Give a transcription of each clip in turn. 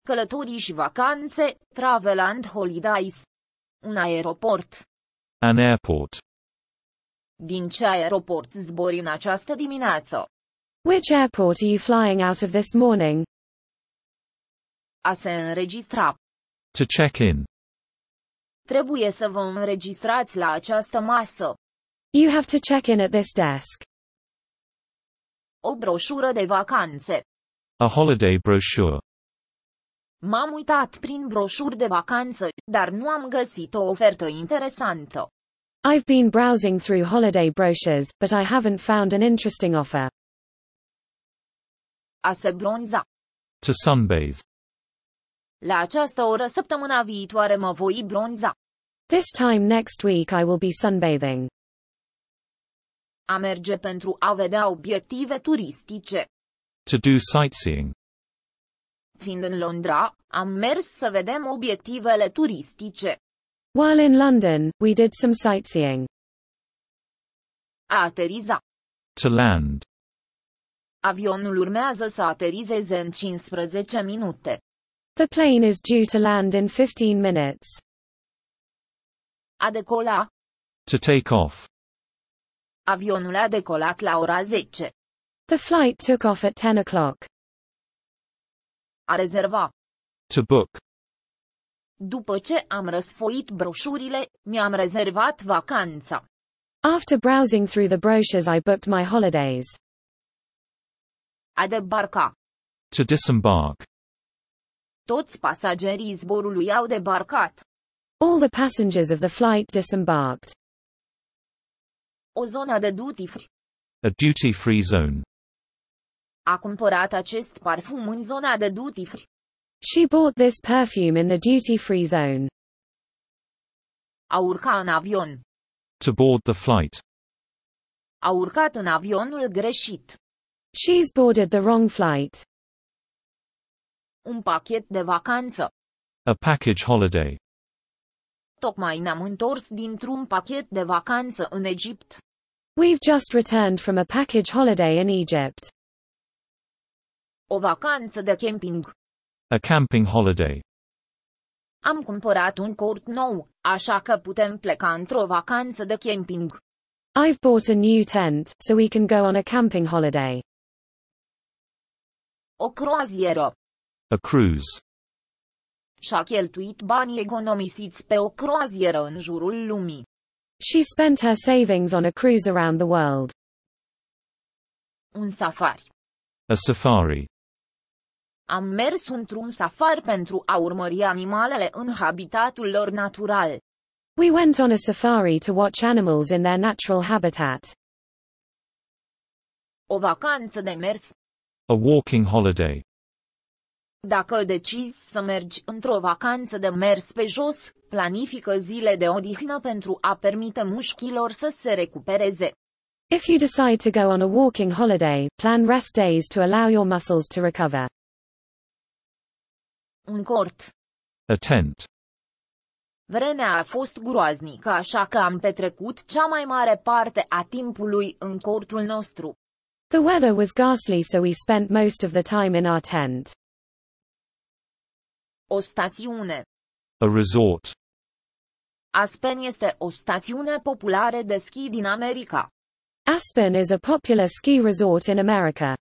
Călătorii și vacanțe, travel and holidays. Un aeroport. An airport. Din ce aeroport zbori în această dimineață? Which airport are you flying out of this morning? A se înregistra. To check in. Trebuie să vă înregistrați la această masă. You have to check in at this desk. O broșură de vacanțe. A holiday brochure. M-am uitat prin broșuri de vacanță, dar nu am găsit o ofertă interesantă. I've been browsing through holiday brochures, but I haven't found an interesting offer. A se bronza. To sunbathe. La această oră săptămâna viitoare mă voi bronza. This time next week I will be sunbathing. A merge pentru a vedea obiective turistice. To do sightseeing. Fiind în Londra, am mers să vedem obiectivele turistice. While in London, we did some sightseeing. A ateriza. To land. Avionul urmează să aterizeze în 15 minute. The plane is due to land in 15 minutes. A decola. To take off. Avionul a decolat la ora 10. The flight took off at 10 o'clock. A rezerva. To book. După ce am răsfoit broșurile, mi-am rezervat vacanța. After browsing through the brochures I booked my holidays. A debarca. To disembark. Toți pasagerii zborului au debarcat. All the passengers of the flight disembarked. O zonă de duty free. A duty-free zone. A cumpărat acest parfum în zona de duty free. She bought this perfume in the duty-free zone. A urca în avion. To board the flight. A urcat în avionul greșit. She's boarded the wrong flight. Un pachet de vacanță. A package holiday. Tocmai ne-am întors dintr-un pachet de vacanță în Egipt. We've just returned from a package holiday in Egypt. O vacanță de camping. A camping holiday. Am cumpărat un cort nou, așa că putem pleca într-o vacanță de camping. I've bought a new tent, so we can go on a camping holiday. O croazieră. A cruise. Și-a cheltuit banii economisiți pe o croazieră în jurul lumii. She spent her savings on a cruise around the world. Un safari. A safari. Am mers într-un safari pentru a urmări animalele în habitatul lor natural. We went on a safari to watch animals in their natural habitat. O vacanță de mers. A walking holiday. Dacă decizi să mergi într-o vacanță de mers pe jos, planifică zile de odihnă pentru a permite mușchilor să se recupereze. If you decide to go on a walking holiday, plan rest days to allow your muscles to recover. Un cort. A tent. Vremea a fost groaznică, așa că am petrecut cea mai mare parte a timpului în cortul nostru. The weather was ghastly, so we spent most of the time in our tent. O stațiune. A resort. Aspen este o stațiune populară de schi din America. Aspen is a popular ski resort in America.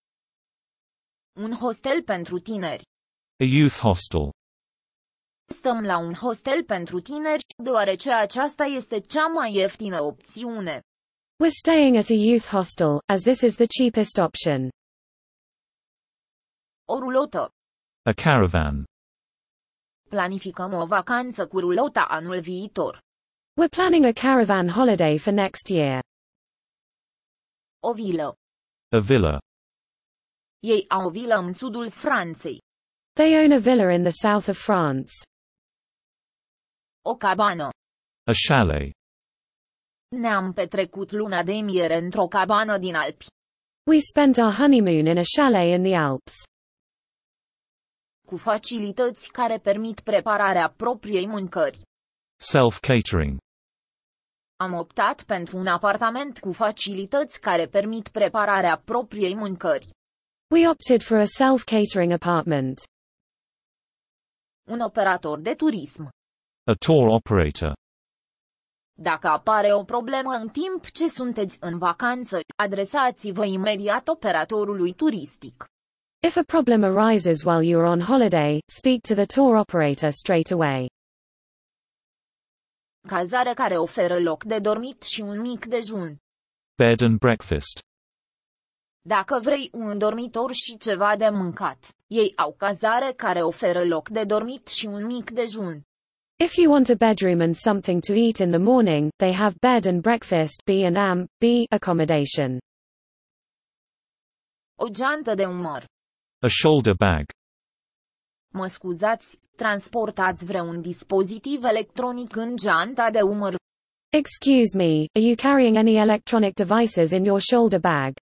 Un hostel pentru tineri. A youth hostel. Stăm la un hostel pentru tineri, deoarece aceasta este cea mai ieftină opțiune. We're staying at a youth hostel, as this is the cheapest option. O rulotă. A caravan. Planificăm o vacanță cu rulota anul viitor. We're planning a caravan holiday for next year. O vilă. A villa. Ei au o vilă în sudul Franței. They own a villa in the south of France. O cabană. A chalet. Ne-am petrecut luna de miere într-o cabană din Alpi. We spent our honeymoon in a chalet in the Alps. Cu facilități care permit prepararea propriei mâncări. Self-catering. Am optat pentru un apartament cu facilități care permit prepararea propriei mâncări. We opted for a self-catering apartment. Un operator de turism. A tour operator. Dacă apare o problemă în timp ce sunteți în vacanță, adresați-vă imediat operatorului turistic. If a problem arises while you are on holiday, speak to the tour operator straight away. Cazare care oferă loc de dormit și un mic dejun. Bed and breakfast. Dacă vrei un dormitor și ceva de mâncat, ei au cazare care oferă loc de dormit și un mic dejun. If you want a bedroom and something to eat in the morning, they have bed and breakfast B&B accommodation. O geantă de umăr. A shoulder bag. Mă scuzați, transportați vreun dispozitiv electronic în geanta de umăr? Excuse me, are you carrying any electronic devices in your shoulder bag?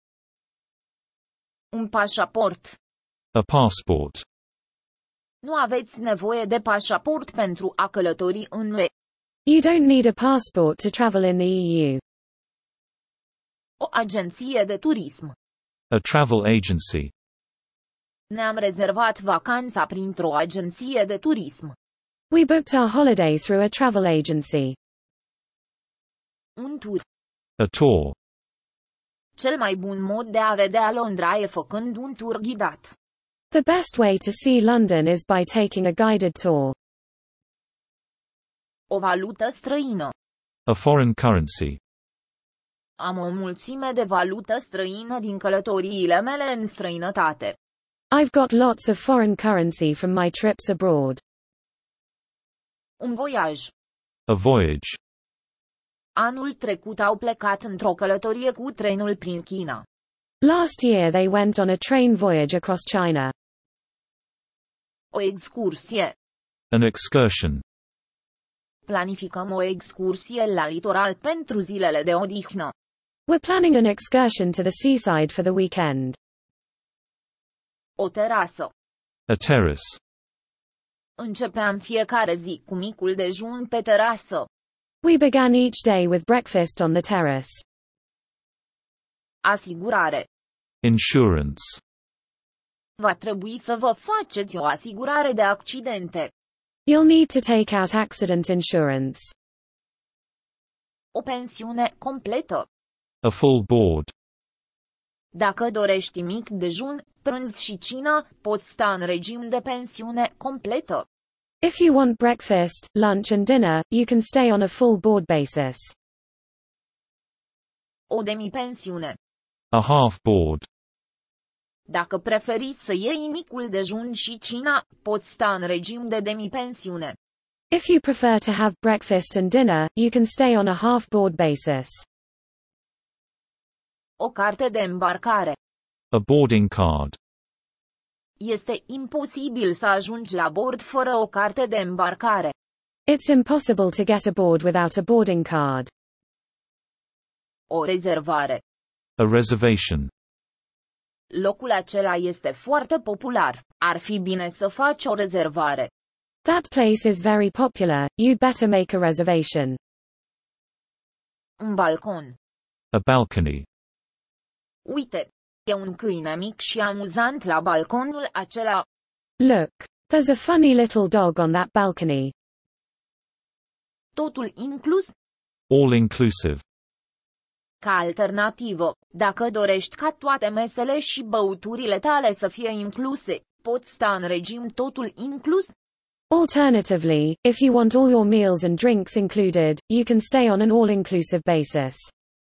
Un pașaport. A passport. Nu aveți nevoie de pașaport pentru a călători în UE. You don't need a passport to travel in the EU. O agenție de turism. A travel agency. Ne-am rezervat vacanța printr-o agenție de turism. We booked our holiday through a travel agency. Un tur. A tour. Cel mai bun mod de a vedea Londra e făcând un tur ghidat. The best way to see London is by taking a guided tour. O valută străină. A foreign currency. Am o mulțime de valută străină din călătoriile mele în străinătate. I've got lots of foreign currency from my trips abroad. Un voiaj. A voyage. Anul trecut au plecat într-o călătorie cu trenul prin China. Last year they went on a train voyage across China. O excursie. An excursion. Planificăm o excursie la litoral pentru zilele de odihnă. We're planning an excursion to the seaside for the weekend. O terasă. A terrace. Începeam fiecare zi cu micul dejun pe terasă. We began each day with breakfast on the terrace. Asigurare. Insurance. Va trebui să vă faceți o asigurare de accidente. You'll need to take out accident insurance. O pensiune completă. A full board. Dacă dorești mic dejun, prânz și cină, poți sta în regim de pensiune completă. If you want breakfast, lunch and dinner, you can stay on a full board basis. O demipensiune. A half board. Dacă preferi să iei micul dejun și cina, poți sta în regim de demipensiune. If you prefer to have breakfast and dinner, you can stay on a half board basis. O carte de îmbarcare. A boarding card. Este imposibil să ajungi la bord fără o carte de îmbarcare. It's impossible to get aboard without a boarding card. O rezervare. A reservation. Locul acela este foarte popular. Ar fi bine să faci o rezervare. That place is very popular, you'd better make a reservation. Un balcon. A balcony. Uite, e un câine mic și amuzant la balconul acela. Look, there's a funny little dog on that balcony. Totul inclus? All inclusive. Ca alternativă, dacă dorești ca toate mesele și băuturile tale să fie incluse, poți sta în regim totul inclus? Alternatively, if you want all your meals and drinks included, you can stay on an all-inclusive basis.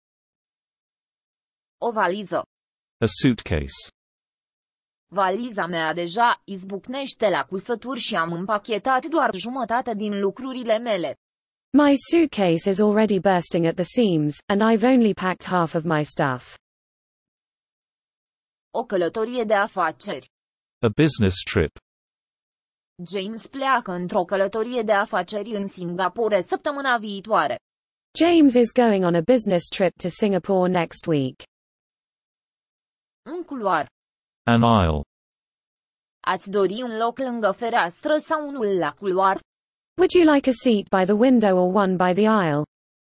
O valiză. A suitcase. Valiza mea deja izbucnește la cusături și am împachetat doar jumătate din lucrurile mele. My suitcase is already bursting at the seams, and I've only packed half of my stuff. O călătorie de afaceri. A business trip. James pleacă într-o călătorie de afaceri în Singapore săptămâna viitoare. James is going on a business trip to Singapore next week. Un culoar. An aisle. Ați dori un loc lângă fereastră sau unul la culoar? Would you like a seat by the window or one by the aisle?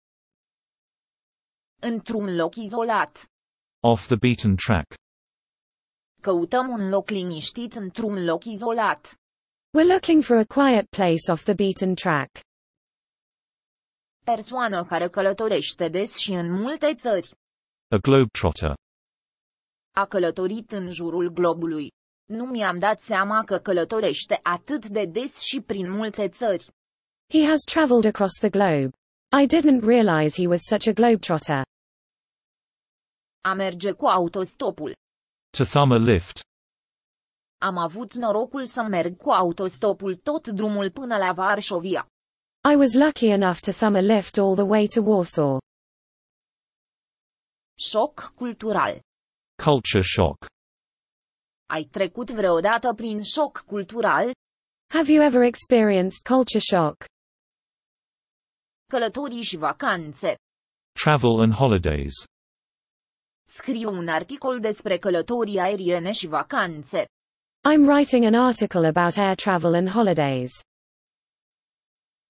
Într-un loc izolat. Off the beaten track. Căutăm un loc liniștit într-un loc izolat. We're looking for a quiet place off the beaten track. Persoană care călătorește des și în multe țări. A globetrotter. A călătorit în jurul globului. Nu mi-am dat seama că călătorește atât de des și prin multe țări. He has traveled across the globe. I didn't realize he was such a globetrotter. A merge cu autostopul. To thumb a lift. Am avut norocul să merg cu autostopul tot drumul până la Varșovia. I was lucky enough to thumb a lift all the way to Warsaw. Șoc cultural. Culture shock. Ai trecut vreodată prin șoc cultural? Have you ever experienced culture shock? Călătorii și vacanțe. Travel and holidays. Scriu un articol despre călătorii aeriene și vacanțe. I'm writing an article about air travel and holidays.